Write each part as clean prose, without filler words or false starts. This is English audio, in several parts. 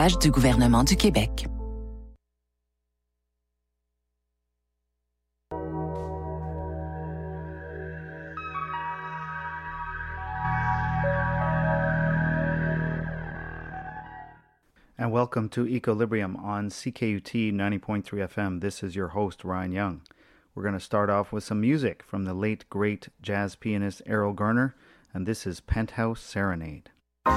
message du gouvernement du Québec. And welcome to Equilibrium on CKUT 90.3 FM. This is your host, Ryan Young. We're going to start off with some music from the late, great jazz pianist Errol Garner, and this is Penthouse Serenade.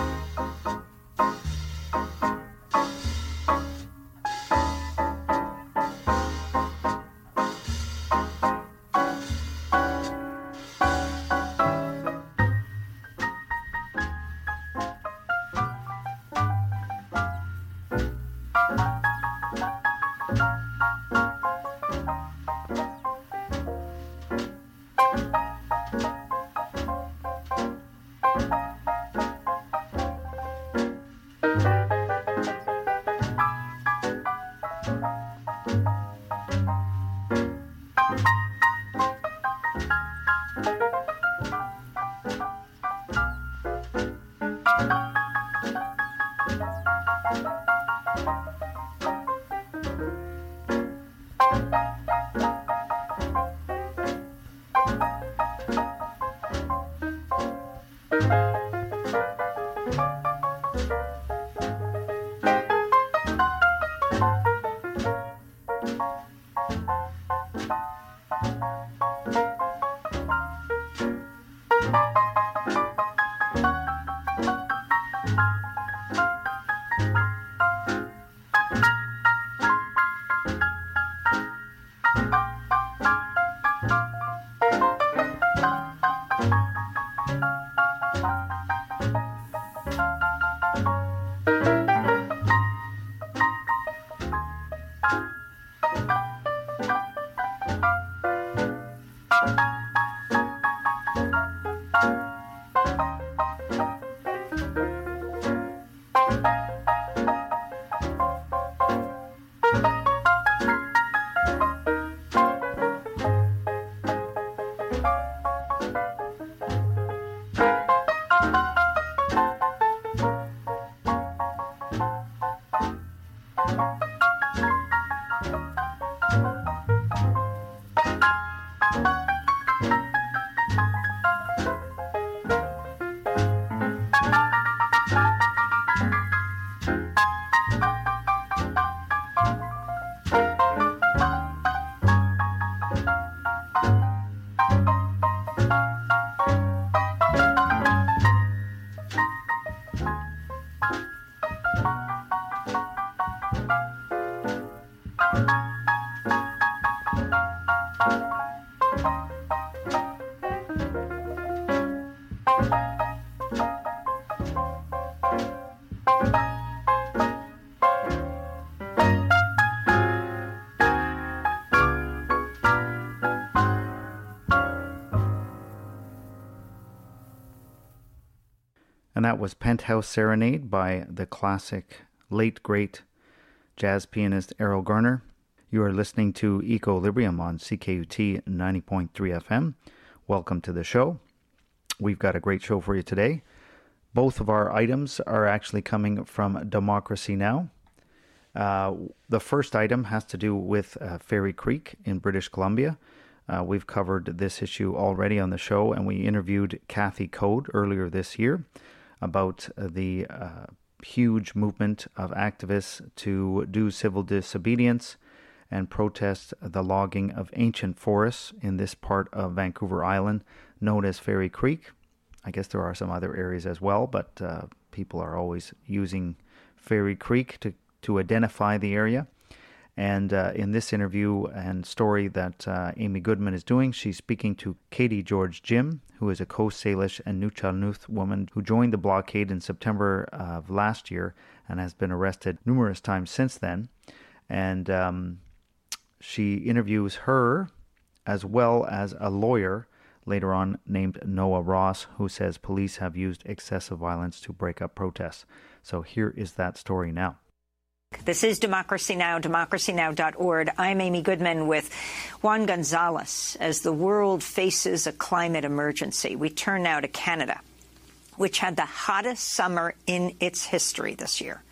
And that was Penthouse Serenade by the classic, late, great jazz pianist Errol Garner. You are listening to Equilibrium on CKUT 90.3 FM. Welcome to the show. We've got a great show for you today. Both of our items are actually coming from Democracy Now! The first item has to do with Fairy Creek in British Columbia. We've covered this issue already on the show, and we interviewed Kathy Code earlier this year about the huge movement of activists to do civil disobedience and protest the logging of ancient forests in this part of Vancouver Island known as Fairy Creek. I guess there are some other areas as well, but people are always using Fairy Creek to identify the area. And in this interview and story that Amy Goodman is doing, she's speaking to Katie George Jim, who is a Coast Salish and Nuu-chah-nulth woman who joined the blockade in September of last year and has been arrested numerous times since then. And she interviews her as well as a lawyer later on named Noah Ross, who says police have used excessive violence to break up protests. So here is that story now. This is Democracy Now!, democracynow.org. I'm Amy Goodman with Juan Gonzalez. As the world faces a climate emergency, we turn now to Canada, which had the hottest summer in its history this year.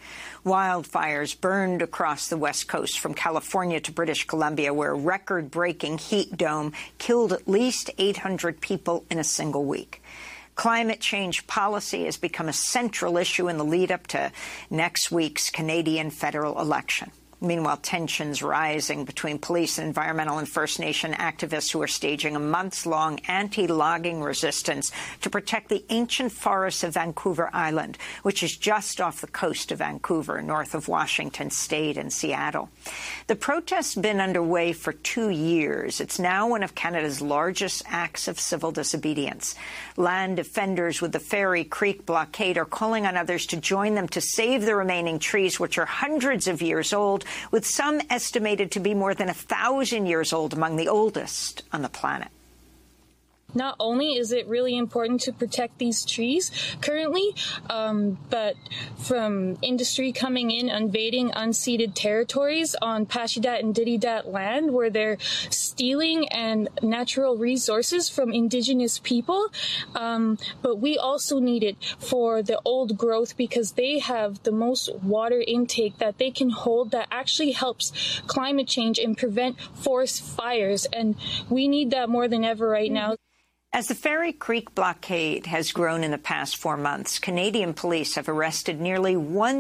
Wildfires burned across the West Coast from California to British Columbia, where a record-breaking heat dome killed at least 800 people in a single week. Climate change policy has become a central issue in the lead-up to next week's Canadian federal election. Meanwhile, tensions rising between police and environmental and First Nation activists who are staging a months-long anti-logging resistance to protect the ancient forests of Vancouver Island, which is just off the coast of Vancouver, north of Washington State and Seattle. The protest's been underway for 2 years. It's now one of Canada's largest acts of civil disobedience. Land defenders with the Fairy Creek blockade are calling on others to join them to save the remaining trees, which are hundreds of years old, with some estimated to be more than 1,000 years old, among the oldest on the planet. Not only is it really important to protect these trees currently, but from industry coming in, invading unceded territories on Pacheedaht and Dididat land, where they're stealing and natural resources from Indigenous people. But we also need it for the old growth, because they have the most water intake that they can hold that actually helps climate change and prevent forest fires. And we need that more than ever right now. As the Fairy Creek blockade has grown in the past 4 months, Canadian police have arrested nearly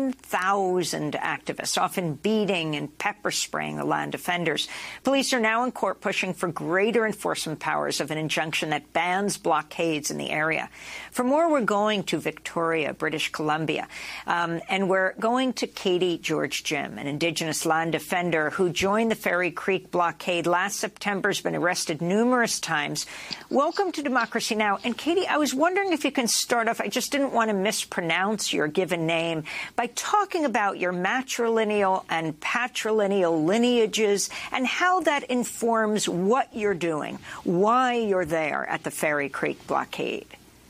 1,000 activists, often beating and pepper spraying the land defenders. Police are now in court pushing for greater enforcement powers of an injunction that bans blockades in the area. For more, we're going to Victoria, British Columbia, and we're going to Katie George-Jim, an Indigenous land defender who joined the Fairy Creek blockade last September, has been arrested numerous times. Welcome to Democracy Now! And Katie, I was wondering if you can start off, I just didn't want to mispronounce your given name, by talking about your matrilineal and patrilineal lineages and how that informs what you're doing, why you're there at the Fairy Creek blockade.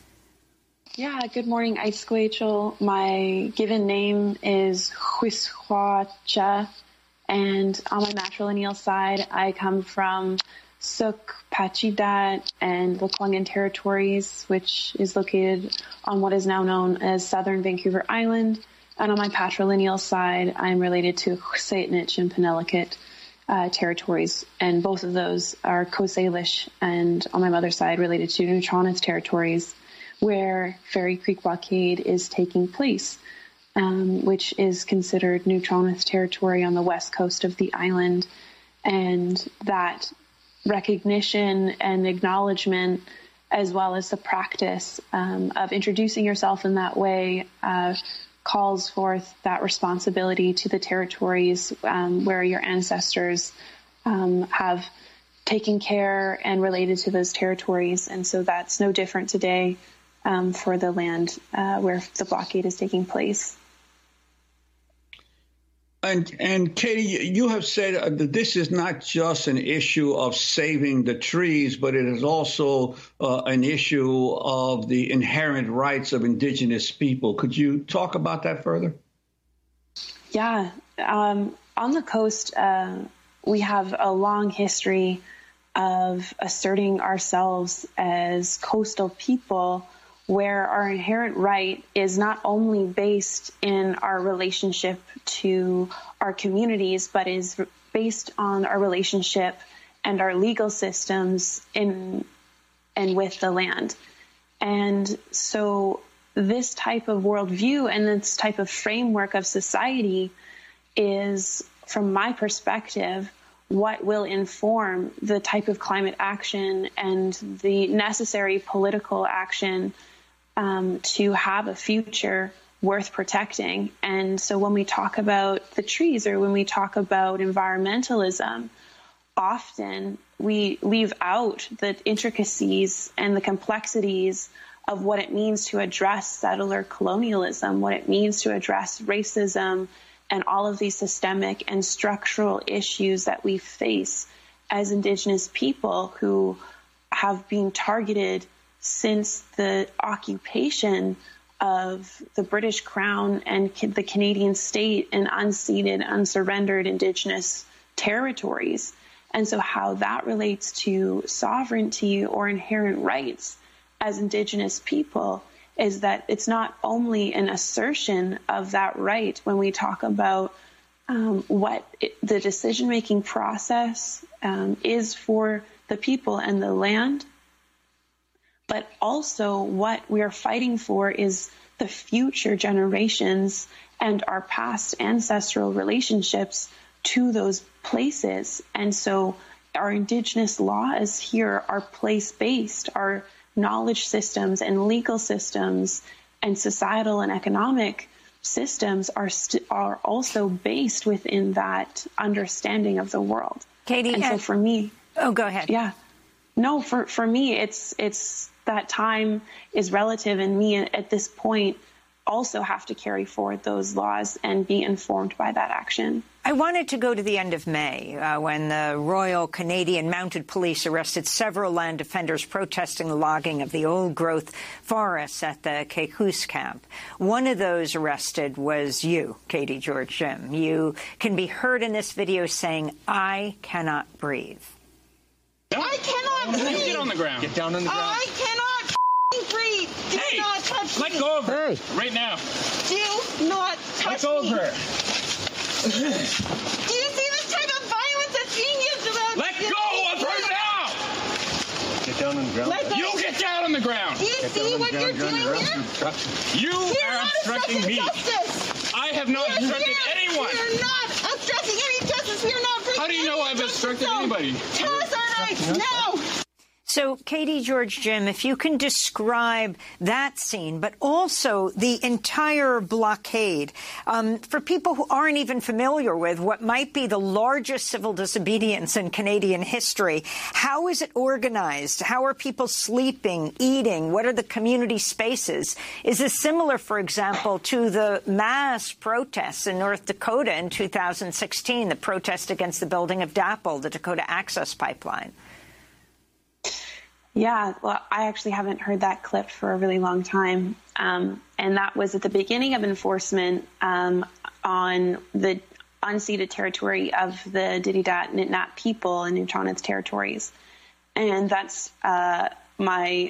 Yeah, good morning, Aiskwachel. My given name is Huishwacha, and on my matrilineal side, I come from Suk, Pacheedaht, and Lekwungen territories, which is located on what is now known as southern Vancouver Island. And on my patrilineal side, I'm related to Husaitnich and Penelakut territories, and both of those are Coast Salish, and on my mother's side, related to Neutronith territories, where Fairy Creek blockade is taking place, which is considered Neutronith territory on the west coast of the island. And that recognition and acknowledgement, as well as the practice of introducing yourself in that way, calls forth that responsibility to the territories where your ancestors have taken care and related to those territories. And so that's no different today for the land where the blockade is taking place. And Katie, you have said that this is not just an issue of saving the trees, but it is also an issue of the inherent rights of Indigenous people. Could you talk about that further? Yeah. On the coast, we have a long history of asserting ourselves as coastal people, where our inherent right is not only based in our relationship to our communities, but is based on our relationship and our legal systems in and with the land. And so this type of worldview and this type of framework of society is, from my perspective, what will inform the type of climate action and the necessary political action to have a future worth protecting. And so when we talk about the trees, or when we talk about environmentalism, often we leave out the intricacies and the complexities of what it means to address settler colonialism, what it means to address racism, and all of these systemic and structural issues that we face as Indigenous people who have been targeted since the occupation of the British Crown and the Canadian state in unceded, unsurrendered Indigenous territories. And so how that relates to sovereignty or inherent rights as Indigenous people is that it's not only an assertion of that right when we talk about the decision-making process is for the people and the land, but also what we are fighting for is the future generations and our past ancestral relationships to those places. And so our Indigenous laws here are place-based. Our knowledge systems and legal systems and societal and economic systems are also based within that understanding of the world. Katie, and so for me, oh, go ahead. Yeah, no, for me, it's that time is relative, and me at this point also have to carry forward those laws and be informed by that action. I wanted to go to the end of May when the Royal Canadian Mounted Police arrested several land defenders protesting the logging of the old-growth forests at the Quechus camp. One of those arrested was you, Katie George Jim. You can be heard in this video saying, "I cannot breathe." I cannot breathe. Get on the ground. Get down on the ground. I cannot breathe. Do not touch me. Let go of her. Right now. Do not touch me. Let go of her. Do you see this type of violence that's being used around? Let go of her now. Get down on the ground. You get down on the ground. Do you see what you're doing here? You are obstructing me. Justice. I have not obstructed anyone. We are not obstructing any justice. We are not breaking. How do you know I've obstructed anybody? Tell us our rights now. So, Katie George Jim, if you can describe that scene, but also the entire blockade, for people who aren't even familiar with what might be the largest civil disobedience in Canadian history, how is it organized? How are people sleeping, eating? What are the community spaces? Is this similar, for example, to the mass protests in North Dakota in 2016, the protest against the building of DAPL, the Dakota Access Pipeline? Yeah, well, I actually haven't heard that clip for a really long time. And that was at the beginning of enforcement on the unceded territory of the Dididat Nitnat people in Nuu-Chah-Nulth territories. And that's not my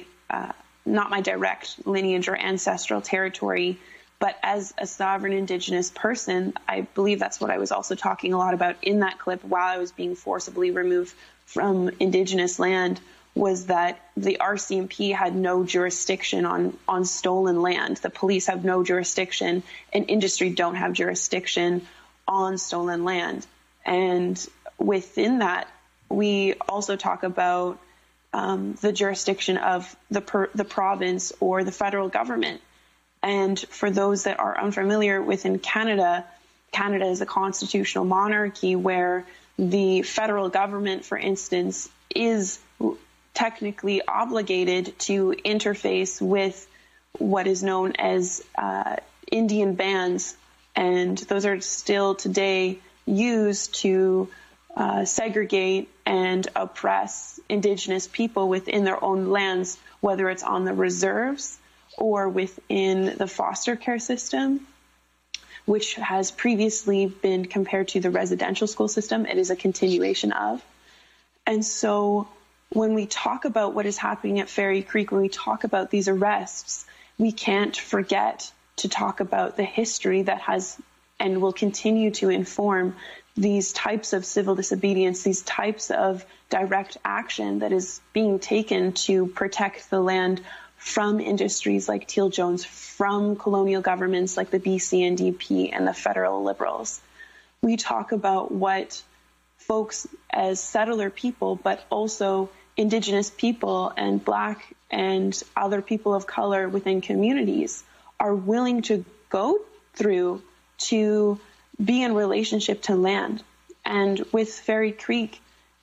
direct lineage or ancestral territory, but as a sovereign Indigenous person, I believe that's what I was also talking a lot about in that clip while I was being forcibly removed from Indigenous land, was that the RCMP had no jurisdiction on stolen land. The police have no jurisdiction, and industry don't have jurisdiction on stolen land. And within that, we also talk about the jurisdiction of the province or the federal government. And for those that are unfamiliar, within Canada, Canada is a constitutional monarchy where the federal government, for instance, is technically obligated to interface with what is known as Indian bands, and those are still today used to segregate and oppress Indigenous people within their own lands, whether it's on the reserves or within the foster care system, which has previously been compared to the residential school system. It is a continuation of. And so when we talk about what is happening at Fairy Creek, when we talk about these arrests, we can't forget to talk about the history that has and will continue to inform these types of civil disobedience, these types of direct action that is being taken to protect the land from industries like Teal Jones, from colonial governments like the BC NDP and the federal Liberals. We talk about what folks as settler people, but also Indigenous people and Black and other people of color within communities are willing to go through to be in relationship to land. And with Fairy Creek,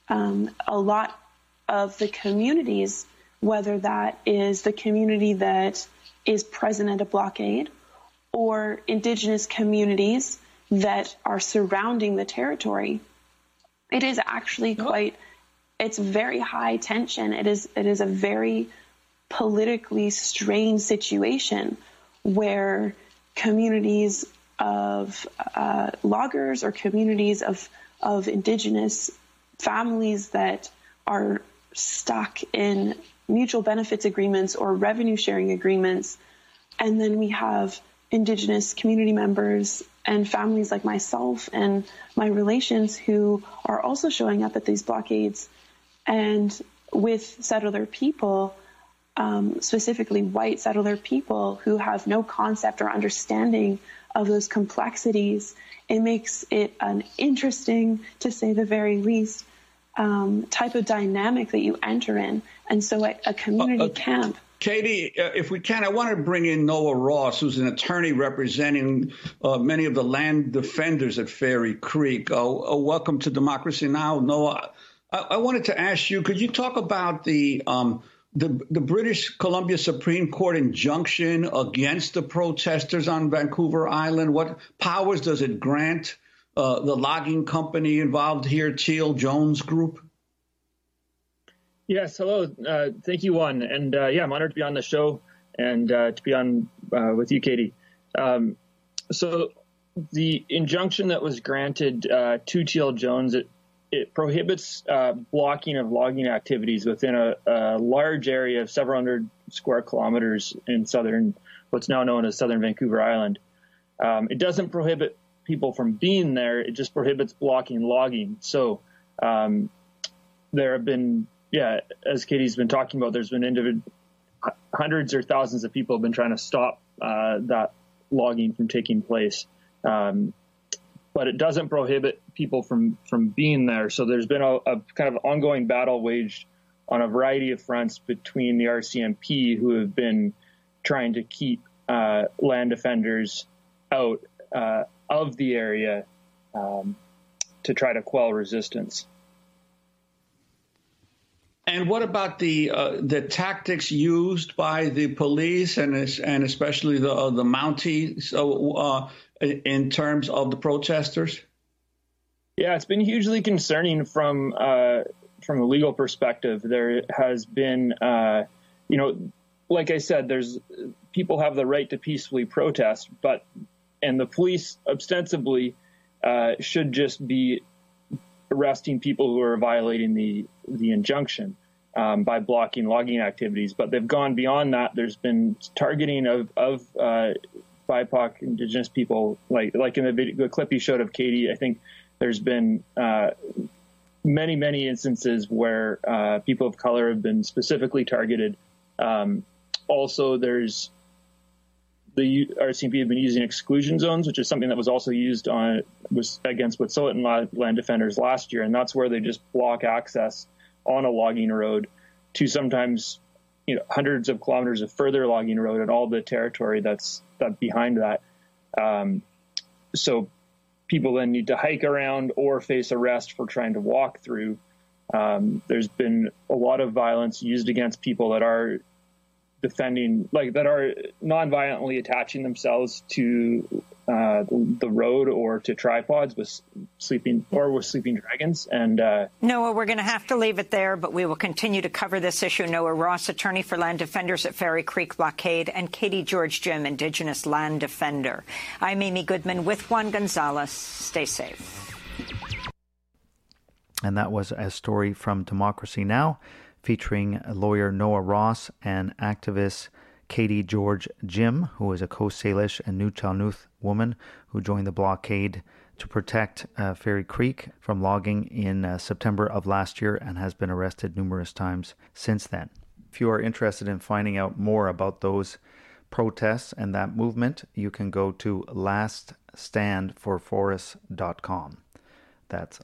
a lot of the communities, whether that is the community that is present at a blockade or Indigenous communities that are surrounding the territory, it is actually it's very high tension. It is a very politically strained situation where communities of loggers or communities of Indigenous families that are stuck in mutual benefits agreements or revenue sharing agreements And then we have Indigenous community members and families like myself and my relations who are also showing up at these blockades. And with settler people, specifically white settler people who have no concept or understanding of those complexities, it makes it an interesting, to say the very least, type of dynamic that you enter in. And so at a community camp... Katie, if we can, I want to bring in Noah Ross, who's an attorney representing many of the land defenders at Fairy Creek. Welcome to Democracy Now! Noah, I wanted to ask you, could you talk about the British Columbia Supreme Court injunction against the protesters on Vancouver Island? What powers does it grant the logging company involved here, Teal Jones Group? Yes, hello. Thank you, Juan. And I'm honored to be on the show and to be on with you, Katie. So the injunction that was granted to Teal Jones, it prohibits blocking of logging activities within a large area of several hundred square kilometers in what's now known as southern Vancouver Island. It doesn't prohibit people from being there. It just prohibits blocking logging. So there have been, as Katie's been talking about, there's been hundreds or thousands of people have been trying to stop that logging from taking place. But it doesn't prohibit people from being there. So there's been a kind of ongoing battle waged on a variety of fronts between the RCMP, who have been trying to keep land defenders out of the area to try to quell resistance. And what about the tactics used by the police and especially the Mounties in terms of the protesters? Yeah, it's been hugely concerning from a legal perspective. There has been, like I said, people have the right to peacefully protest, and the police ostensibly should just be arresting people who are violating the injunction by blocking logging activities. But they've gone beyond that. There's been targeting of BIPOC Indigenous people, like in the clip you showed of Katie. I think there's been many, many instances where people of color have been specifically targeted. Also, the RCMP have been using exclusion zones, which is something that was also used against Wet'suwet'en land defenders last year, and that's where they just block access on a logging road to sometimes hundreds of kilometers of further logging road and all the territory that's behind that. So people then need to hike around or face arrest for trying to walk through. There's been a lot of violence used against people that are that are non-violently attaching themselves to the road or to tripods with sleeping dragons. And Noah, we're going to have to leave it there, but we will continue to cover this issue. Noah Ross, attorney for land defenders at Fairy Creek Blockade, and Katie George-Jim, Indigenous land defender. I'm Amy Goodman with Juan Gonzalez. Stay safe. And that was a story from Democracy Now! Featuring lawyer Noah Ross and activist Katie George-Jim, who is a Coast Salish and Nuu-chah-nulth woman who joined the blockade to protect Fairy Creek from logging in September of last year and has been arrested numerous times since then. If you are interested in finding out more about those protests and that movement, you can go to laststandforforests.com. That's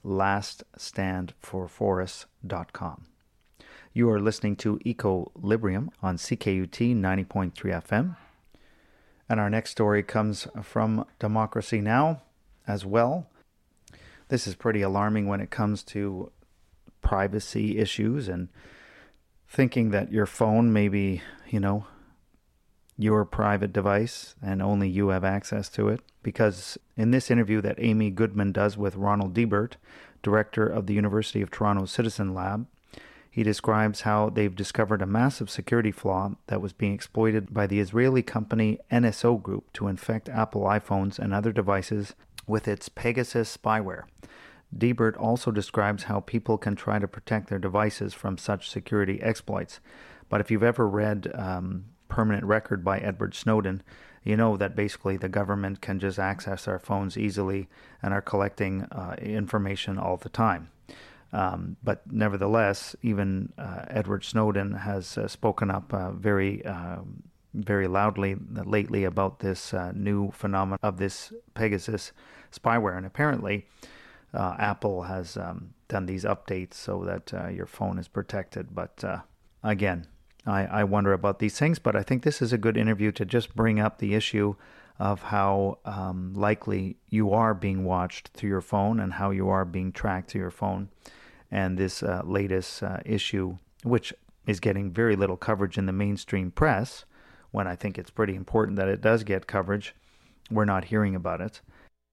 laststandforforests.com. You are listening to Equilibrium on CKUT 90.3 FM. And our next story comes from Democracy Now! As well. This is pretty alarming when it comes to privacy issues and thinking that your phone may be, your private device and only you have access to it. Because in this interview that Amy Goodman does with Ronald Deibert, director of the University of Toronto Citizen Lab, he describes how they've discovered a massive security flaw that was being exploited by the Israeli company NSO Group to infect Apple iPhones and other devices with its Pegasus spyware. Deibert also describes how people can try to protect their devices from such security exploits. But if you've ever read permanent record by Edward Snowden, you know that basically the government can just access our phones easily and are collecting information all the time. But nevertheless, even Edward Snowden has spoken up very loudly lately about this new phenomenon of this Pegasus spyware. And apparently, Apple has done these updates so that your phone is protected. But again, I wonder about these things. But I think this is a good interview to just bring up the issue of how likely you are being watched through your phone and how you are being tracked through your phone. And this latest issue, which is getting very little coverage in the mainstream press, when I think it's pretty important that it does get coverage, we're not hearing about it.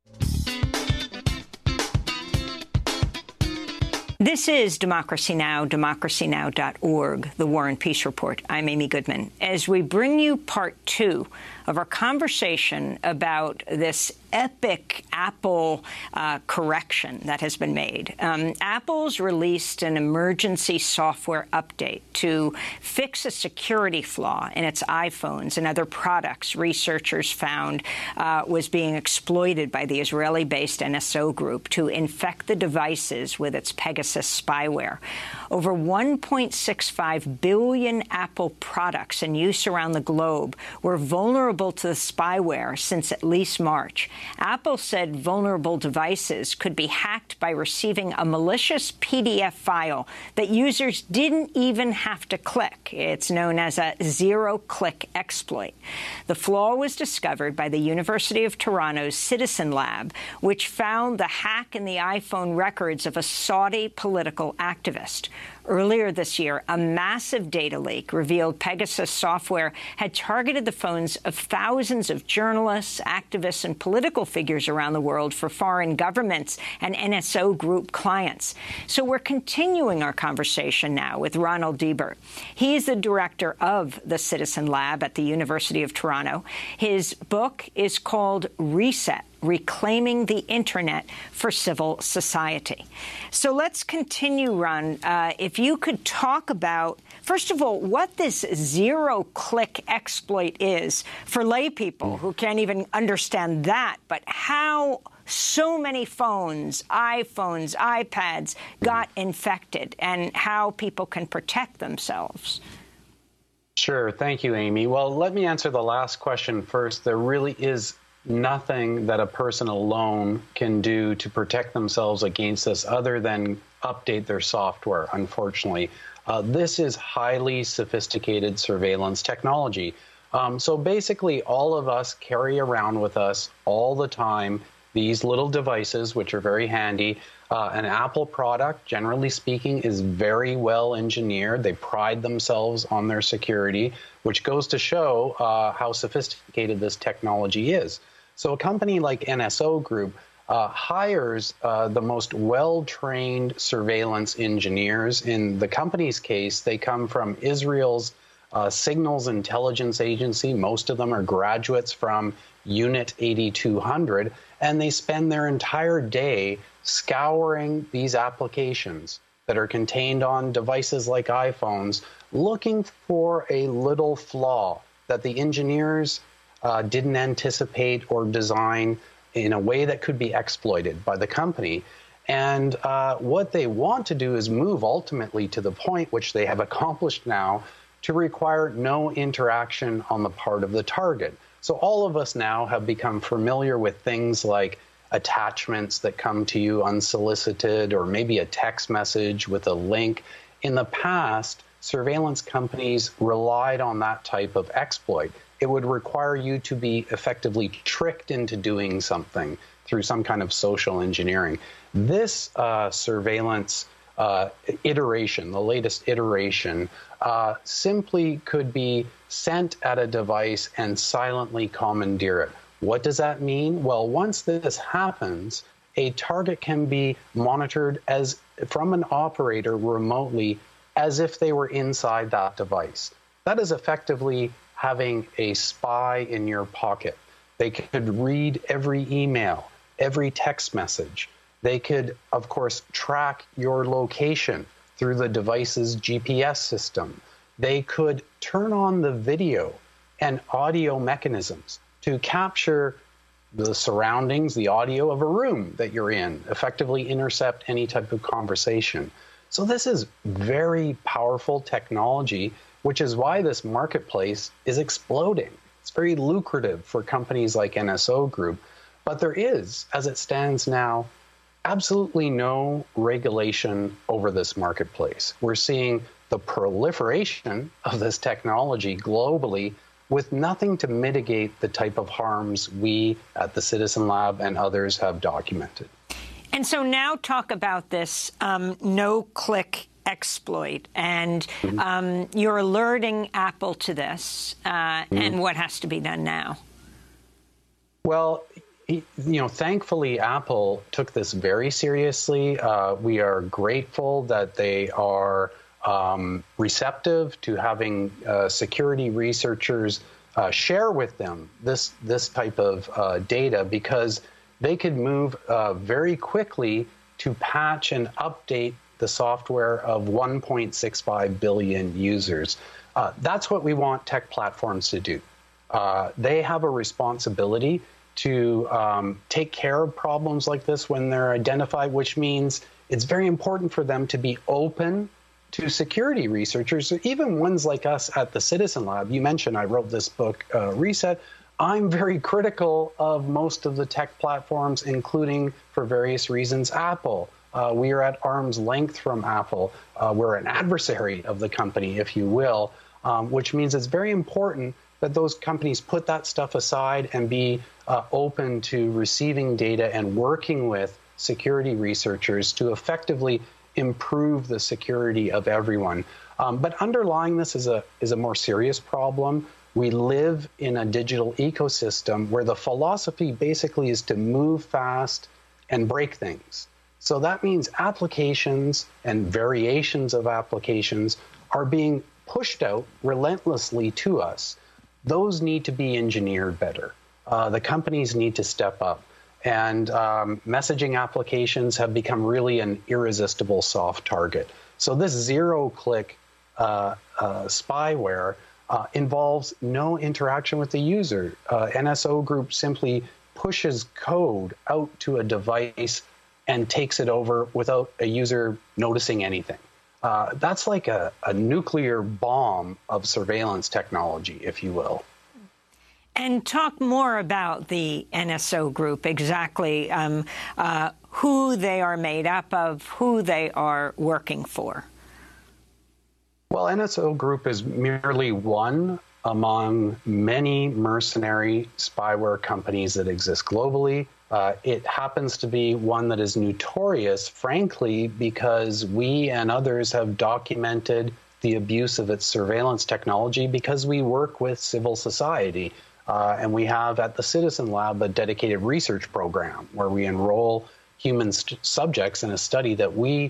This is Democracy Now!, democracynow.org, the War and Peace Report. I'm Amy Goodman. As we bring you part 2 of our conversation about this epic Apple correction that has been made. Apple's released an emergency software update to fix a security flaw in its iPhones and other products researchers found was being exploited by the Israeli-based NSO Group to infect the devices with its Pegasus spyware. Over 1.65 billion Apple products in use around the globe were vulnerable to the spyware since at least March. Apple said vulnerable devices could be hacked by receiving a malicious PDF file that users didn't even have to click. It's known as a zero-click exploit. The flaw was discovered by the University of Toronto's Citizen Lab, which found the hack in the iPhone records of a Saudi political activist. Earlier this year, a massive data leak revealed Pegasus software had targeted the phones of thousands of journalists, activists, and political figures around the world for foreign governments and NSO Group clients. So we're continuing our conversation now with Ronald Deibert. He's the director of the Citizen Lab at the University of Toronto. His book is called Reset: Reclaiming the Internet for Civil Society. So let's continue, Ron. If you could talk about, first of all, what this zero-click exploit is for lay people who can't even understand that, but how so many phones, iPhones, iPads got infected and how people can protect themselves. Sure. Thank you, Amy. Well, let me answer the last question first. There really is nothing that a person alone can do to protect themselves against this other than update their software, unfortunately. This is highly sophisticated surveillance technology. So basically, all of us carry around with us all the time these little devices, which are very handy. An Apple product, generally speaking, is very well engineered. They pride themselves on their security, which goes to show how sophisticated this technology is. So a company like NSO Group hires the most well-trained surveillance engineers. In the company's case, they come from Israel's Signals Intelligence Agency. Most of them are graduates from Unit 8200, and they spend their entire day scouring these applications that are contained on devices like iPhones, looking for a little flaw that the engineers didn't anticipate or design in a way that could be exploited by the company. And what they want to do is move ultimately to the point, which they have accomplished now, to require no interaction on the part of the target. So all of us now have become familiar with things like attachments that come to you unsolicited, or maybe a text message with a link. In the past, surveillance companies relied on that type of exploit. It would require you to be effectively tricked into doing something through some kind of social engineering. This surveillance iteration, the latest iteration, simply could be sent at a device and silently commandeer it. What does that mean? Well, once this happens, a target can be monitored as from an operator remotely, as if they were inside that device. That is effectively having a spy in your pocket. They could read every email, every text message. They could, of course, track your location through the device's GPS system. They could turn on the video and audio mechanisms to capture the surroundings, the audio of a room that you're in, effectively intercept any type of conversation. So this is very powerful technology, which is why this marketplace is exploding. It's very lucrative for companies like NSO Group, but there is, as it stands now, absolutely no regulation over this marketplace. We're seeing the proliferation of this technology globally with nothing to mitigate the type of harms we at the Citizen Lab and others have documented. And so now talk about this no-click exploit, and you're alerting Apple to this, and what has to be done now? Well, thankfully, Apple took this very seriously. We are grateful that they are receptive to having security researchers share with them this type of data, because they could move very quickly to patch and update the software of 1.65 billion users. That's what we want tech platforms to do. They have a responsibility to take care of problems like this when they're identified, which means it's very important for them to be open to security researchers, even ones like us at the Citizen Lab. You mentioned I wrote this book, Reset. I'm very critical of most of the tech platforms, including, for various reasons, Apple. We are at arm's length from Apple. We're an adversary of the company, if you will, which means it's very important that those companies put that stuff aside and be open to receiving data and working with security researchers to effectively improve the security of everyone. But underlying this is a more serious problem. We live in a digital ecosystem where the philosophy basically is to move fast and break things. So that means applications and variations of applications are being pushed out relentlessly to us. Those need to be engineered better. The companies need to step up. And messaging applications have become really an irresistible soft target. So this zero-click spyware involves no interaction with the user. NSO Group simply pushes code out to a device and takes it over without a user noticing anything. That's like a nuclear bomb of surveillance technology, if you will. And talk more about the NSO Group, exactly who they are made up of, who they are working for. Well, NSO Group is merely one among many mercenary spyware companies that exist globally. It happens to be one that is notorious, frankly, because we and others have documented the abuse of its surveillance technology because we work with civil society. And we have at the Citizen Lab a dedicated research program where we enroll human subjects in a study that we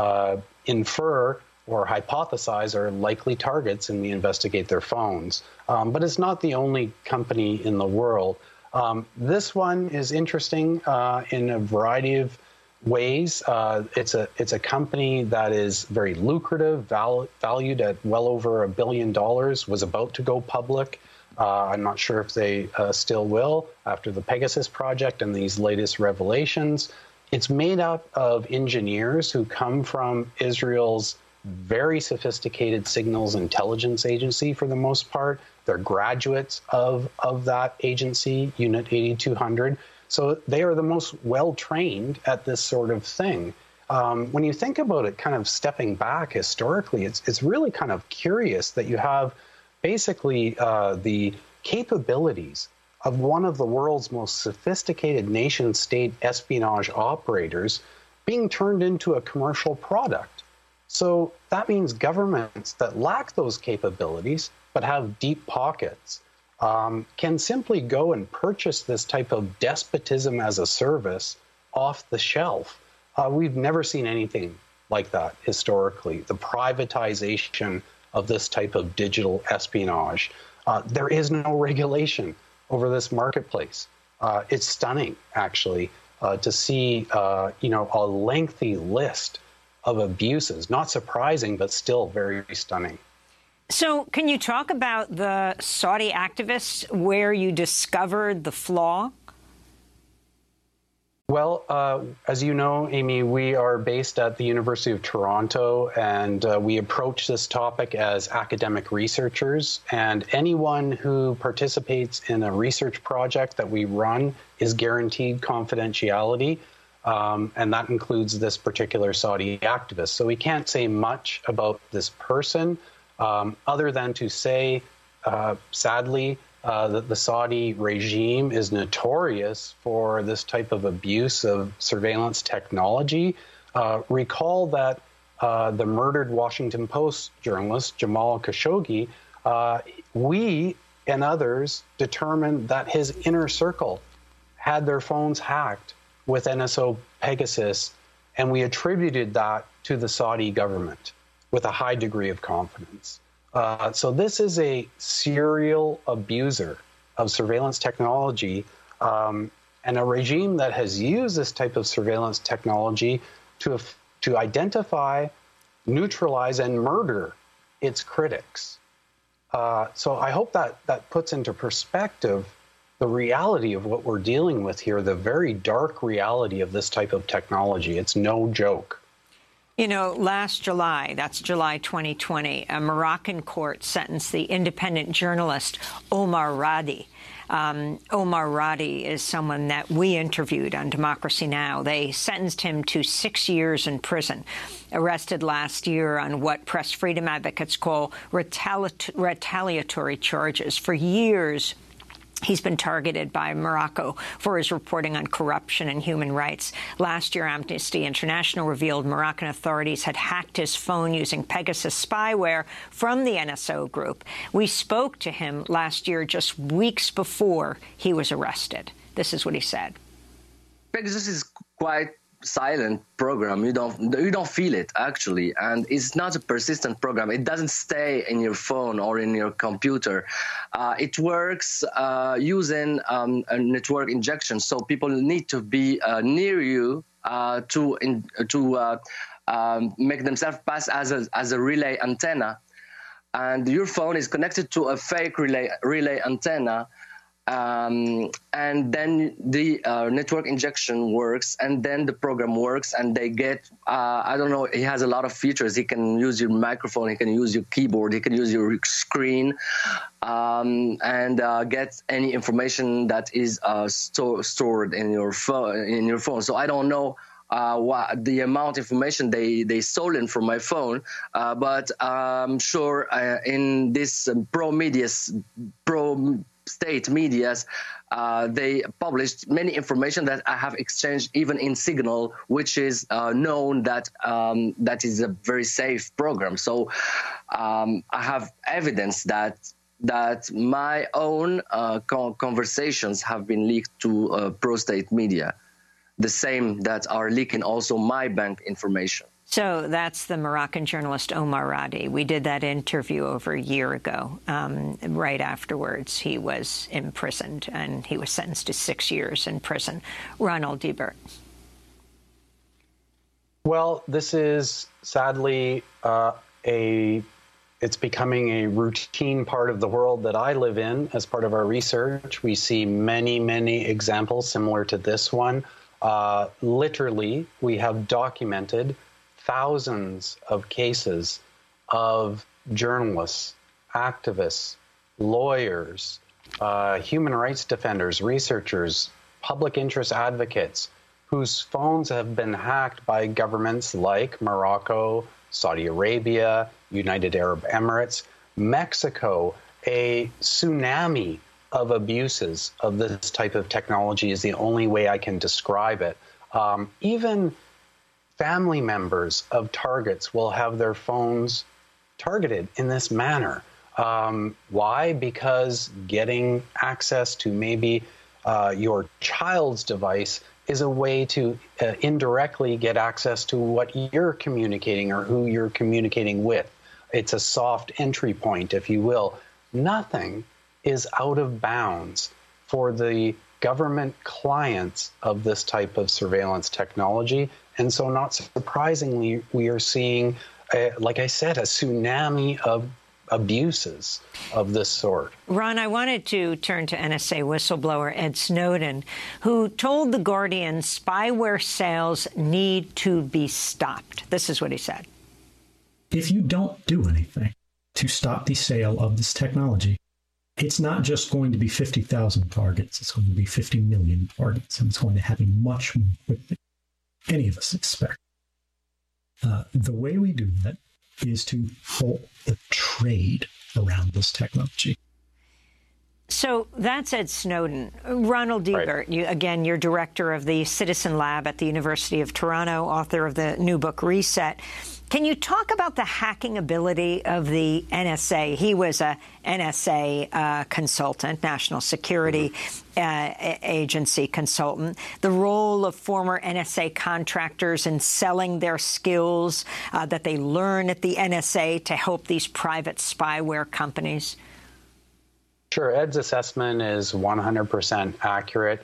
infer or hypothesize are likely targets, and we investigate their phones. But it's not the only company in the world. This one is interesting in a variety of ways. It's a company that is very lucrative, valued at well over $1 billion, was about to go public. I'm not sure if they still will after the Pegasus project and these latest revelations. It's made up of engineers who come from Israel's very sophisticated signals intelligence agency for the most part. They're graduates of that agency, Unit 8200. So they are the most well-trained at this sort of thing. When you think about it, kind of stepping back historically, it's really kind of curious that you have basically the capabilities of one of the world's most sophisticated nation-state espionage operators being turned into a commercial product. So that means governments that lack those capabilities but have deep pockets can simply go and purchase this type of despotism as a service off the shelf. We've never seen anything like that historically, the privatization of this type of digital espionage. There is no regulation over this marketplace. It's stunning, actually, to see a lengthy list of abuses. Not surprising, but still very stunning. So can you talk about the Saudi activists where you discovered the flaw? Well, as you know, Amy, we are based at the University of Toronto, and we approach this topic as academic researchers. And anyone who participates in a research project that we run is guaranteed confidentiality, and that includes this particular Saudi activist. So we can't say much about this person, other than to say, sadly, that the Saudi regime is notorious for this type of abuse of surveillance technology. Recall that the murdered Washington Post journalist, Jamal Khashoggi, we and others determined that his inner circle had their phones hacked with NSO Pegasus, and we attributed that to the Saudi government with a high degree of confidence. So this is a serial abuser of surveillance technology, and a regime that has used this type of surveillance technology to identify, neutralize, and murder its critics. So I hope that puts into perspective the reality of what we're dealing with here, the very dark reality of this type of technology. It's no joke. You know, last July, that's July 2020, a Moroccan court sentenced the independent journalist Omar Radi. Omar Radi is someone that we interviewed on Democracy Now! They sentenced him to 6 years in prison, arrested last year on what press freedom advocates call retaliatory charges. For years, he's been targeted by Morocco for his reporting on corruption and human rights. Last year, Amnesty International revealed Moroccan authorities had hacked his phone using Pegasus spyware from the NSO group. We spoke to him last year, just weeks before he was arrested. This is what he said. Pegasus is quite silent program. You don't feel it, actually, and it's not a persistent program. It doesn't stay in your phone or in your computer. It works using a network injection, so people need to be near you to make themselves pass as a relay antenna, and your phone is connected to a fake relay antenna. And then the network injection works, and then the program works, and they get, I don't know, he has a lot of features. He can use your microphone, he can use your keyboard, he can use your screen, and get any information that is stored in your phone. So I don't know what the amount of information they stolen from my phone, but I'm sure in this pro-state medias, they published many information that I have exchanged even in Signal, which is known that that is a very safe program. So I have evidence that my own conversations have been leaked to pro-state media, the same that are leaking also my bank information. So that's the Moroccan journalist Omar Radi. We did that interview over a year ago. Right afterwards, he was imprisoned, and he was sentenced to 6 years in prison. Ronald Deibert. Well, this is sadly it's becoming a routine part of the world that I live in. As part of our research, we see many, many examples similar to this one. Literally, we have documented thousands of cases of journalists, activists, lawyers, human rights defenders, researchers, public interest advocates whose phones have been hacked by governments like Morocco, Saudi Arabia, United Arab Emirates, Mexico. A tsunami of abuses of this type of technology is the only way I can describe it. Even family members of targets will have their phones targeted in this manner. Why? Because getting access to maybe your child's device is a way to indirectly get access to what you're communicating or who you're communicating with. It's a soft entry point, if you will. Nothing is out of bounds for the government clients of this type of surveillance technology. And so not surprisingly, we are seeing, like I said, a tsunami of abuses of this sort. Ron, I wanted to turn to NSA whistleblower Ed Snowden, who told The Guardian spyware sales need to be stopped. This is what he said. If you don't do anything to stop the sale of this technology, it's not just going to be 50,000 targets. It's going to be 50 million targets, and it's going to happen much more quickly than any of us expect. The way we do that is to halt the trade around this technology. So that's Ed Snowden. Ronald Deibert, right. You're director of the Citizen Lab at the University of Toronto, author of the new book, Reset. Can you talk about the hacking ability of the NSA? He was a NSA consultant, National Security Agency consultant. The role of former NSA contractors in selling their skills that they learn at the NSA to help these private spyware companies. Sure. Ed's assessment is 100% accurate.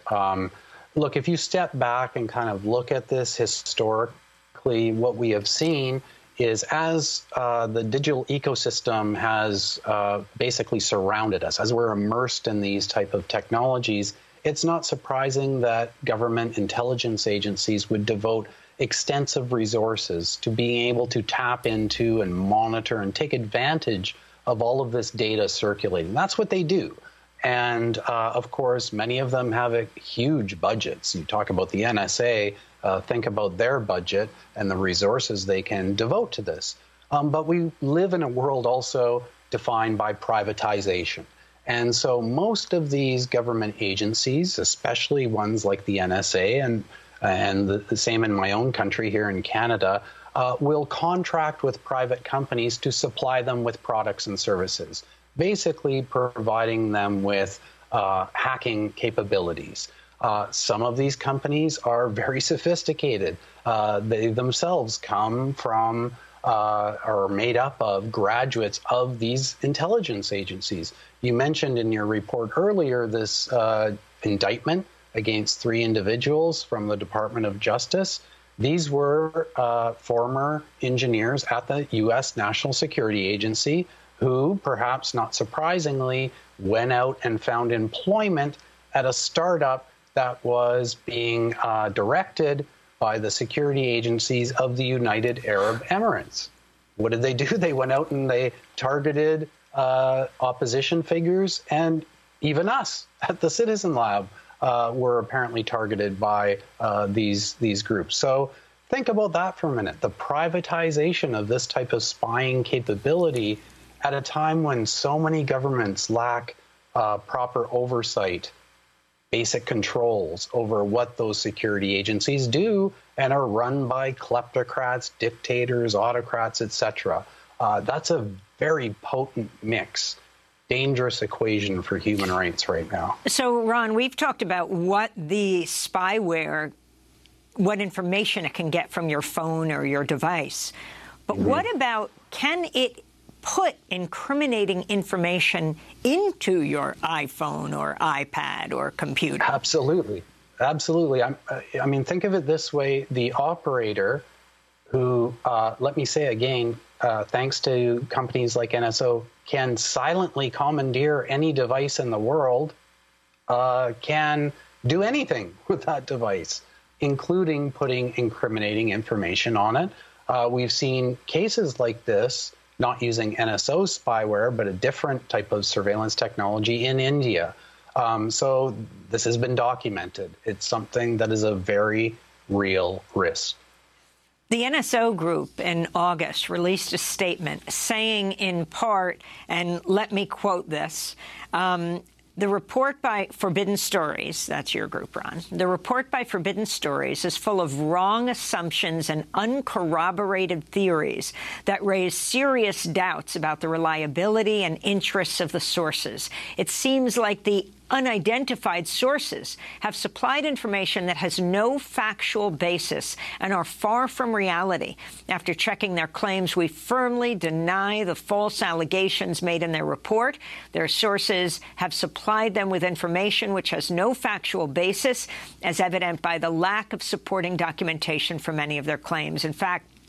Look, if you step back and kind of look at this historically, what we have seen is as the digital ecosystem has basically surrounded us, as we're immersed in these type of technologies, it's not surprising that government intelligence agencies would devote extensive resources to being able to tap into and monitor and take advantage of all of this data circulating. That's what they do. And of course, many of them have huge budgets. You talk about the NSA, think about their budget and the resources they can devote to this. But we live in a world also defined by privatization. And so most of these government agencies, especially ones like the NSA and the same in my own country here in Canada, will contract with private companies to supply them with products and services, basically providing them with hacking capabilities. Some of these companies are very sophisticated. They themselves come from or are made up of graduates of these intelligence agencies. You mentioned in your report earlier this indictment against 3 individuals from the Department of Justice. These were former engineers at the U.S. National Security Agency who, perhaps not surprisingly, went out and found employment at a startup that was being directed by the security agencies of the United Arab Emirates. What did they do? They went out and they targeted opposition figures, and even us at the Citizen Lab were apparently targeted by these groups. So think about that for a minute. The privatization of this type of spying capability at a time when so many governments lack proper oversight, basic controls over what those security agencies do and are run by kleptocrats, dictators, autocrats, etc. That's a very potent mix. Dangerous equation for human rights right now. So, Ron, we've talked about what the spyware, what information it can get from your phone or your device. But what about, can it put incriminating information into your iPhone or iPad or computer? Absolutely. Absolutely. I mean, think of it this way. The operator who, let me say again, thanks to companies like NSO, can silently commandeer any device in the world, can do anything with that device, including putting incriminating information on it. We've seen cases like this, not using NSO spyware, but a different type of surveillance technology in India. So this has been documented. It's something that is a very real risk. The NSO Group in August released a statement saying in part, and let me quote this, the report by Forbidden Stories, that's your group, Ron, the report by Forbidden Stories is full of wrong assumptions and uncorroborated theories that raise serious doubts about the reliability and interests of the sources. It seems like the unidentified sources have supplied information that has no factual basis and are far from reality. After checking their claims, we firmly deny the false allegations made in their report. Their sources have supplied them with information which has no factual basis, as evident by the lack of supporting documentation for many of their claims. In fact,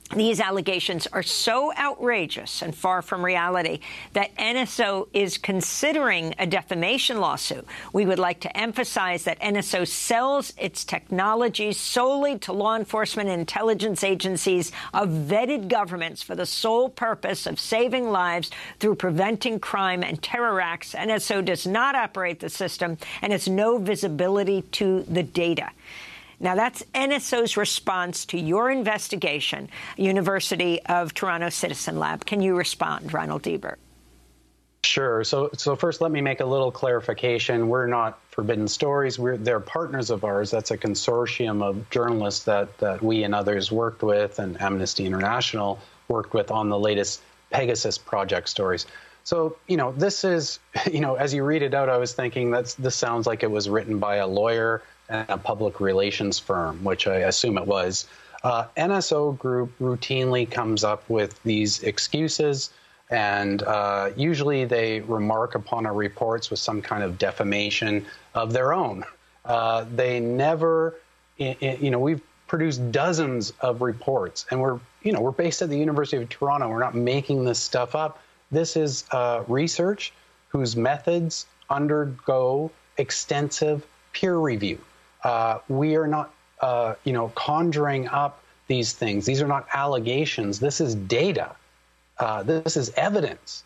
These allegations are so outrageous and far from reality that NSO is considering a defamation lawsuit. We would like to emphasize that NSO sells its technologies solely to law enforcement and intelligence agencies of vetted governments for the sole purpose of saving lives through preventing crime and terror acts. NSO does not operate the system and has no visibility to the data. Now, that's NSO's response to your investigation, University of Toronto Citizen Lab. Can you respond, Ronald Ebert? Sure. So first, let me make a little clarification. We're not Forbidden Stories. They're partners of ours. That's a consortium of journalists that we and others worked with, and Amnesty International worked with on the latest Pegasus project stories. So, this is, as you read it out, I was thinking this sounds like it was written by a lawyer and a public relations firm, which I assume it was. NSO Group routinely comes up with these excuses, and usually they remark upon our reports with some kind of defamation of their own. They never, we've produced dozens of reports, and we're based at the University of Toronto. We're not making this stuff up. This is research whose methods undergo extensive peer review. We are not, conjuring up these things. These are not allegations. This is data. This is evidence.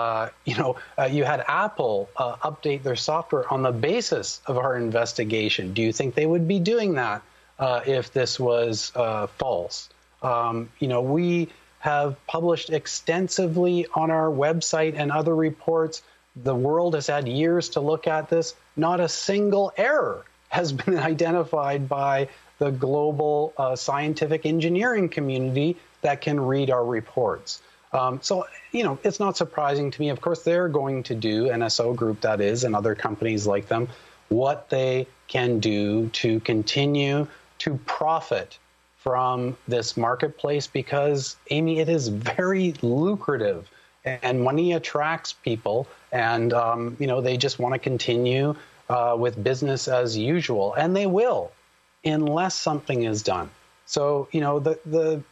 You had Apple update their software on the basis of our investigation. Do you think they would be doing that if this was false? We have published extensively on our website and other reports. The world has had years to look at this. Not a single error has been identified by the global scientific engineering community that can read our reports. It's not surprising to me. Of course, they're going to do, NSO Group that is, and other companies like them, what they can do to continue to profit from this marketplace because, Amy, it is very lucrative and money attracts people and, they just want to continue with business as usual, and they will, unless something is done. So, the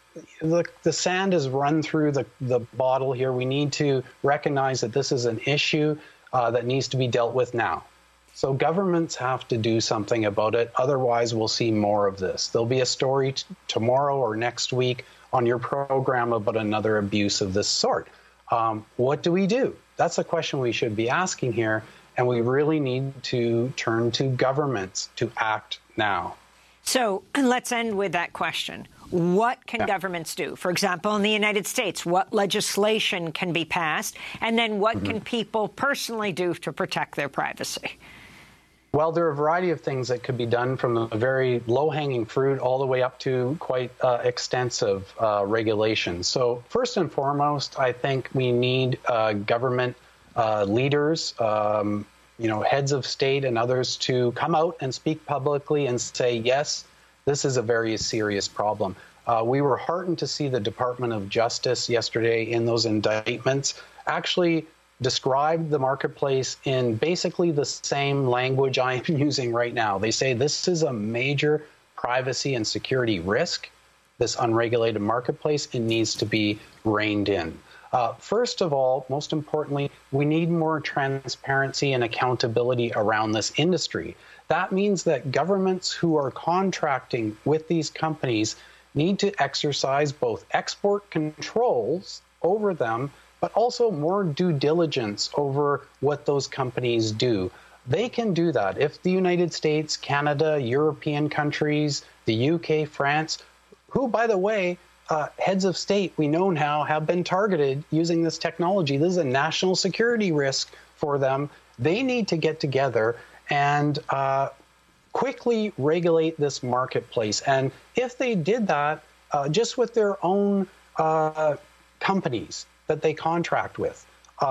sand is run through the bottle here. We need to recognize that this is an issue that needs to be dealt with now. So governments have to do something about it. Otherwise, we'll see more of this. There'll be a story tomorrow or next week on your program about another abuse of this sort. What do we do? That's the question we should be asking here. And we really need to turn to governments to act now. So let's end with that question. What can governments do? For example, in the United States, what legislation can be passed? And then what can people personally do to protect their privacy? Well, there are a variety of things that could be done, from the very low-hanging fruit all the way up to quite extensive regulations. So first and foremost, I think we need government leaders, heads of state and others to come out and speak publicly and say, yes, this is a very serious problem. We were heartened to see the Department of Justice yesterday in those indictments actually described the marketplace in basically the same language I am using right now. They say this is a major privacy and security risk, this unregulated marketplace. It needs to be reined in. First of all, most importantly, we need more transparency and accountability around this industry. That means that governments who are contracting with these companies need to exercise both export controls over them, but also more due diligence over what those companies do. They can do that. If the United States, Canada, European countries, the UK, France, who, by the way, heads of state we know now have been targeted using this technology. This is a national security risk for them. They need to get together and quickly regulate this marketplace. And if they did that just with their own companies that they contract with,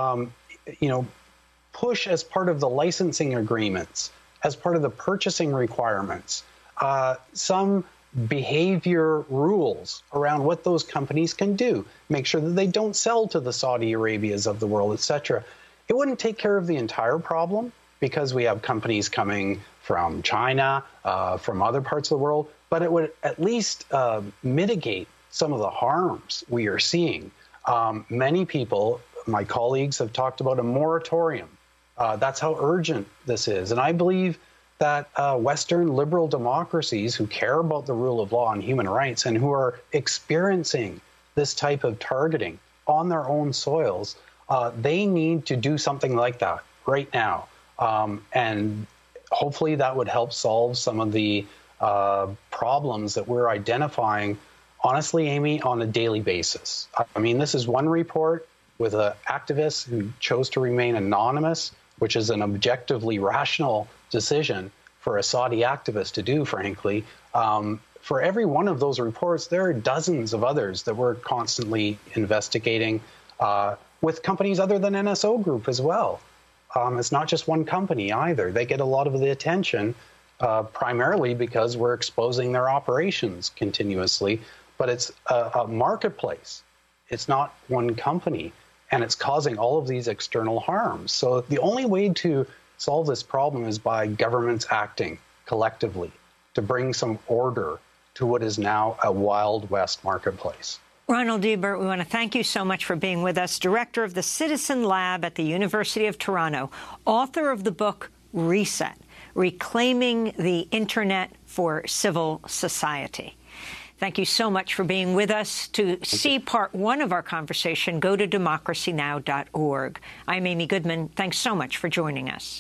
push as part of the licensing agreements, as part of the purchasing requirements, some behavior rules around what those companies can do, make sure that they don't sell to the Saudi Arabias of the world, etc. It wouldn't take care of the entire problem because we have companies coming from China, from other parts of the world, but it would at least mitigate some of the harms we are seeing. Many people, my colleagues, have talked about a moratorium. That's how urgent this is. And I believe that Western liberal democracies who care about the rule of law and human rights and who are experiencing this type of targeting on their own soils, they need to do something like that right now. And hopefully that would help solve some of the problems that we're identifying, honestly, Amy, on a daily basis. I mean, this is one report with an activist who chose to remain anonymous, which is an objectively rational decision for a Saudi activist to do, frankly. For every one of those reports, there are dozens of others that we're constantly investigating with companies other than NSO Group as well. It's not just one company either. They get a lot of the attention primarily because we're exposing their operations continuously, but it's a marketplace. It's not one company, and it's causing all of these external harms. So the only way to solve this problem is by governments acting collectively to bring some order to what is now a Wild West marketplace. Ronald Deibert, we want to thank you so much for being with us, director of the Citizen Lab at the University of Toronto, author of the book Reset, Reclaiming the Internet for Civil Society. Thank you so much for being with us. To see part one of our conversation, go to democracynow.org. I'm Amy Goodman. Thanks so much for joining us.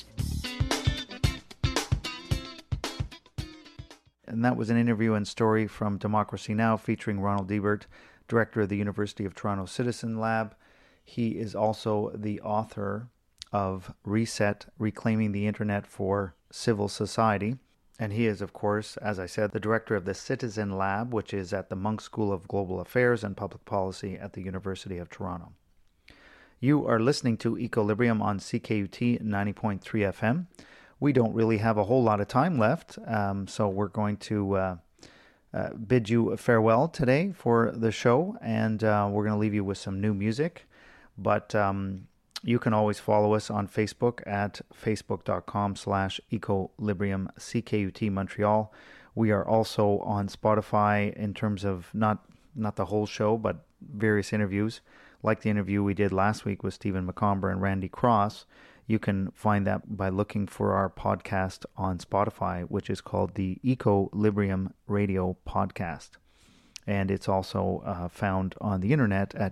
And that was an interview and story from Democracy Now! Featuring Ronald Deibert, director of the University of Toronto Citizen Lab. He is also the author of Reset, Reclaiming the Internet for Civil Society. And he is, of course, as I said, the director of the Citizen Lab, which is at the Munk School of Global Affairs and Public Policy at the University of Toronto. You are listening to Equilibrium on CKUT 90.3 FM. We don't really have a whole lot of time left, so we're going to bid you farewell today for the show, and we're going to leave you with some new music. But you can always follow us on Facebook at facebook.com/Equilibrium CKUT Montreal. We are also on Spotify in terms of not the whole show, but various interviews, like the interview we did last week with Stephen McComber and Randy Cross. You can find that by looking for our podcast on Spotify, which is called the Equilibrium Radio Podcast. And it's also found on the internet at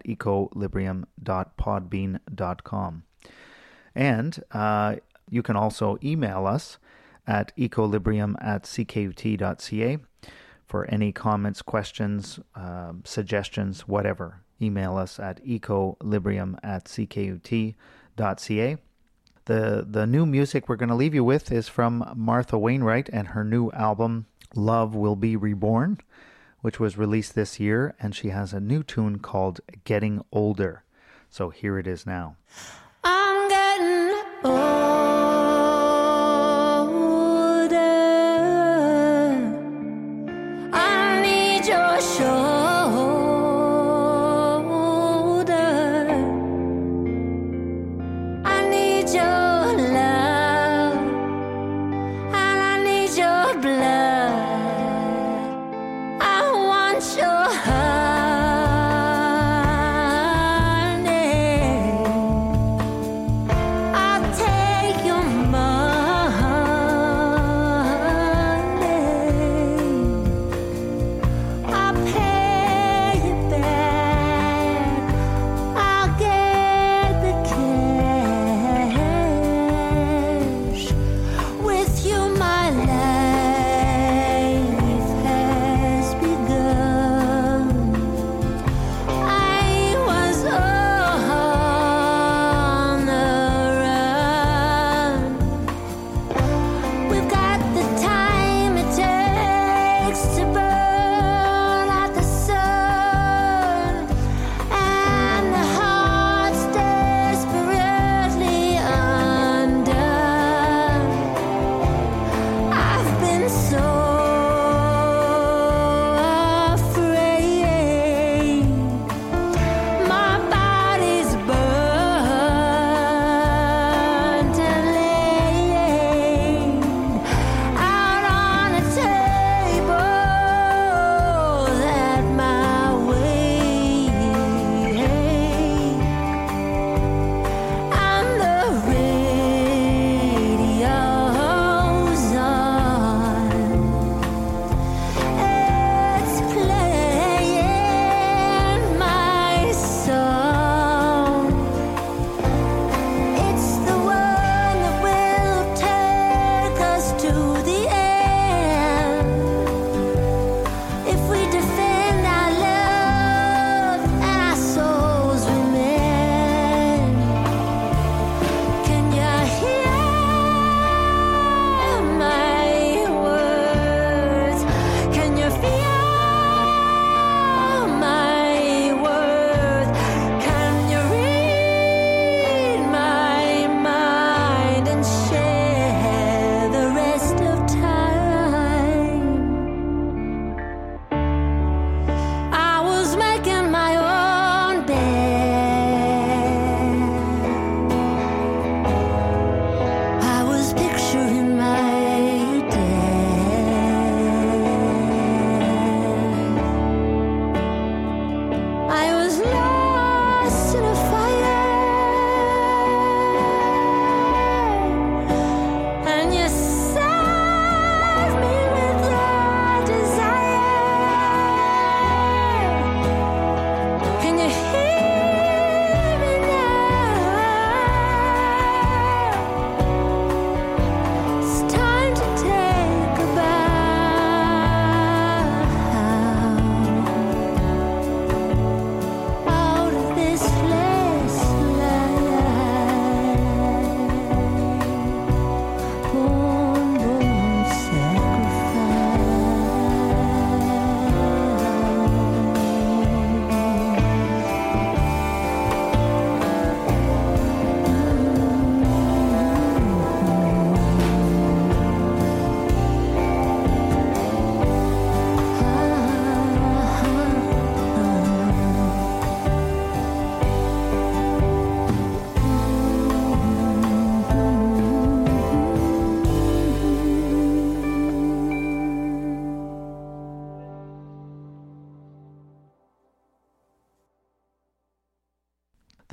equilibrium.podbean.com. And you can also email us at equilibrium@ckut.ca for any comments, questions, suggestions, whatever. Email us at equilibrium@ckut.ca. The new music we're going to leave you with is from Martha Wainwright and her new album, Love Will Be Reborn, which was released this year, and she has a new tune called Getting Older. So here it is now. I'm getting older. I need your shoulder. I need your love. And I need your blood. I want your with you my life has begun.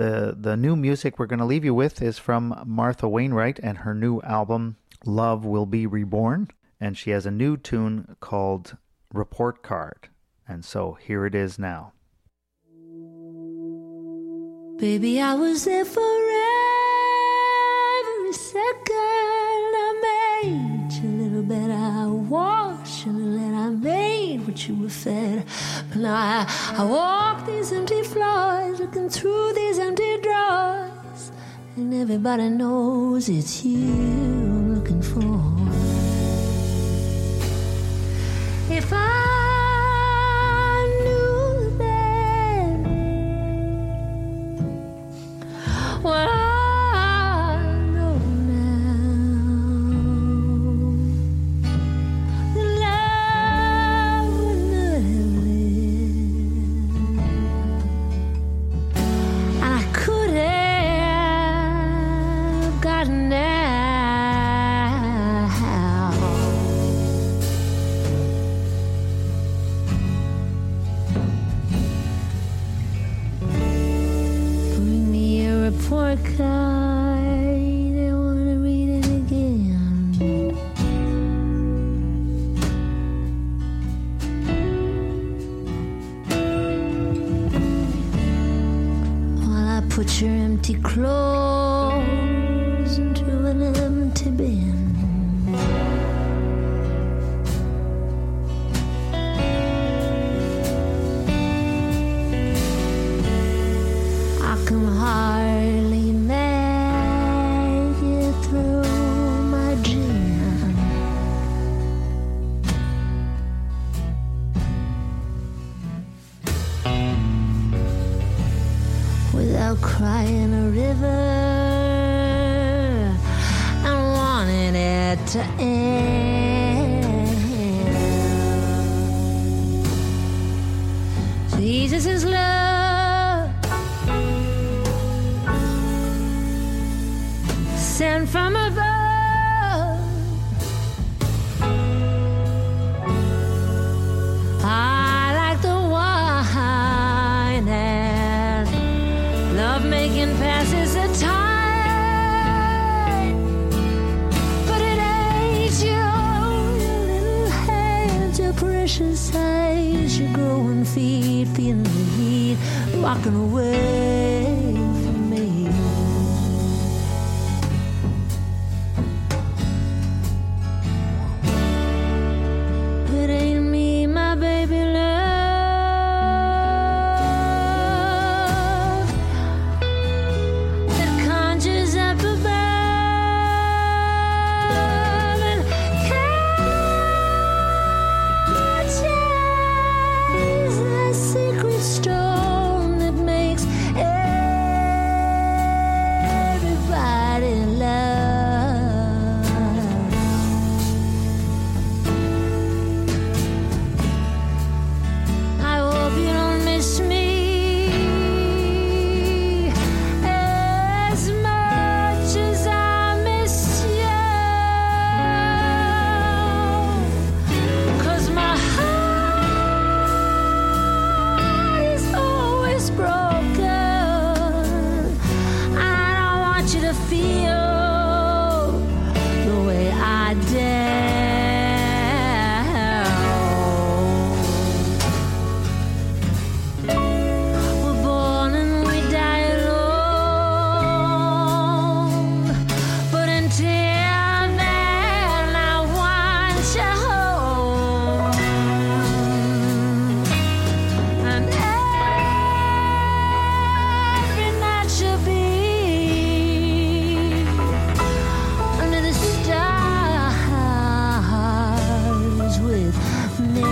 The new music we're going to leave you with is from Martha Wainwright and her new album, Love Will Be Reborn. And she has a new tune called Report Card. And so here it is now. Baby, I was there for every second. I made you a little better. I washed you a little and I made what you were fed. But now I walk these empty floors, looking through these empty drawers, and everybody knows it's you I'm looking for. If I knew then what I know now, the love would not have lived, and I could have gotten out. Bring me a report card, I want to read it again. While I put your empty clothes into an empty bin. I can hardly make it through my gym without crying a river and wanting it to end. Jesus is love, sent from above. I like the wine and love making passes the time, but it ain't your little hands, your precious eyes, your growing feet, feeling the heat, walking away from me. It ain't me, my baby love, that conjures up above and catches the secret storm that makes everybody love. I hope you don't miss me as much as I miss you, 'cause my heart is always broken. I don't want you to feel the way I did. We're born and we die alone, but until then I want you home, and every night you'll be under the stars with me.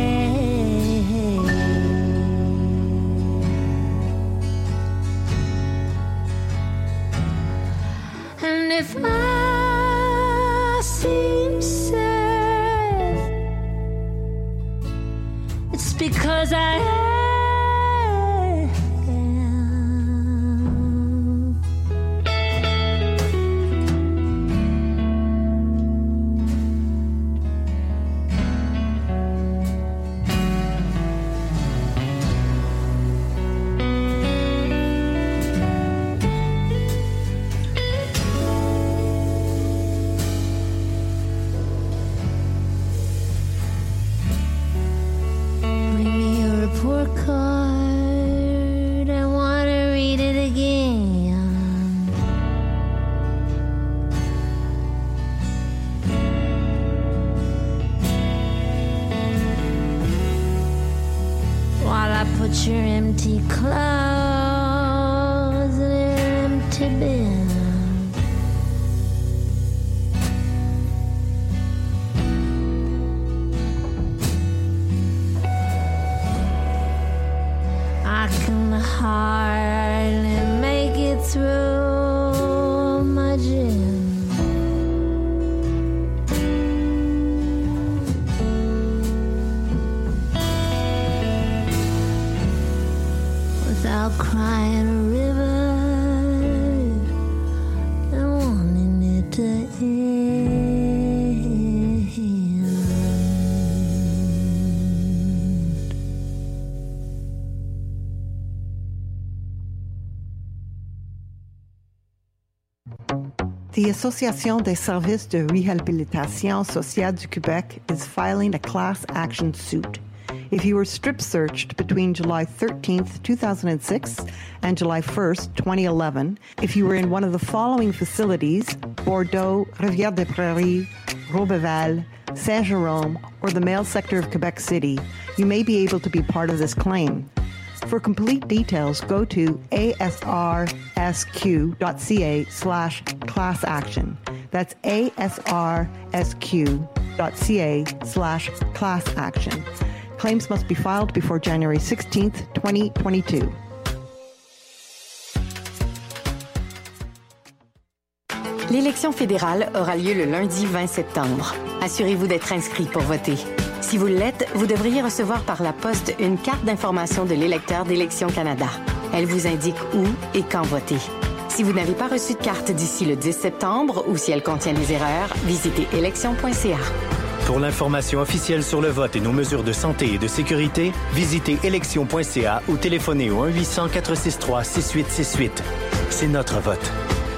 And if I seem sad, it's because I am. put your empty clothes in your empty bin. I can hardly make it through my gym. Without crying a river and wanting it to end. The Association des services de réhabilitation sociale du Québec is filing a class action suit. If you were strip searched between July 13th, 2006 and July 1st, 2011, if you were in one of the following facilities, Bordeaux, Rivière-des-Prairies, Roberval, Saint-Jérôme, or the male sector of Quebec City, you may be able to be part of this claim. For complete details, go to asrsq.ca/class action. That's asrsq.ca/class action. Claims must be filed before January 16th, 2022. L'élection fédérale aura lieu le lundi 20 septembre. Assurez-vous d'être inscrit pour voter. Si vous l'êtes, vous devriez recevoir par la poste une carte d'information de l'électeur d'Élections Canada. Elle vous indique où et quand voter. Si vous n'avez pas reçu de carte d'ici le 10 septembre ou si elle contient des erreurs, visitez élections.ca. Pour l'information officielle sur le vote et nos mesures de santé et de sécurité, visitez élections.ca ou téléphonez au 1-800-463-6868. C'est notre vote.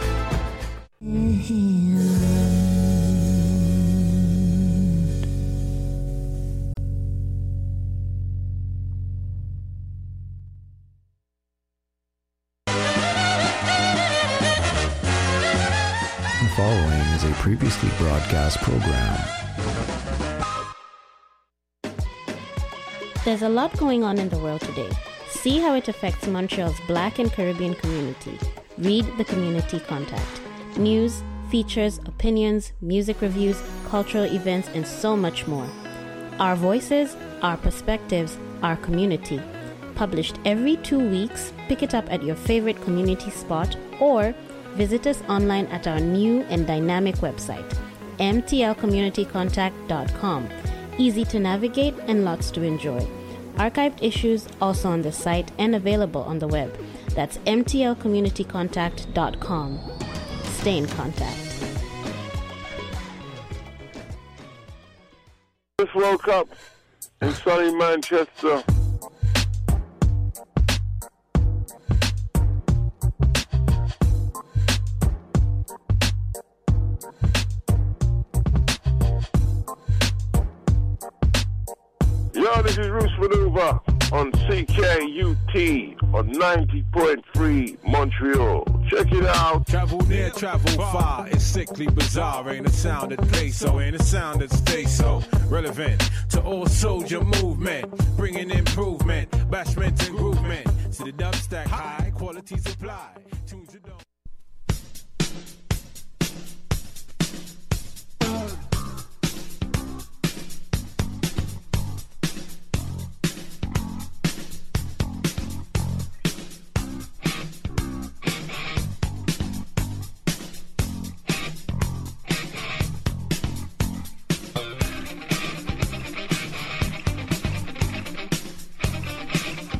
The following is a previously broadcast program. There's a lot going on in the world today. See how it affects Montreal's Black and Caribbean community. Read the Community Contact. News, features, opinions, music reviews, cultural events, and so much more. Our voices, our perspectives, our community. Published every 2 weeks, pick it up at your favorite community spot or visit us online at our new and dynamic website, mtlcommunitycontact.com. Easy to navigate and lots to enjoy. Archived issues also on the site and available on the web. That's mtlcommunitycontact.com. Stay in contact. Just woke up in sunny Manchester. Yo, this is Roos Maneuver on CKUT on 90.3 Montreal. Check it out. Travel near, travel far. It's sickly bizarre. Ain't a sound that plays so. Ain't a sound that stays so. Relevant to all soldier movement. Bringing improvement, bashment and groovement. To the dubstack high quality supply.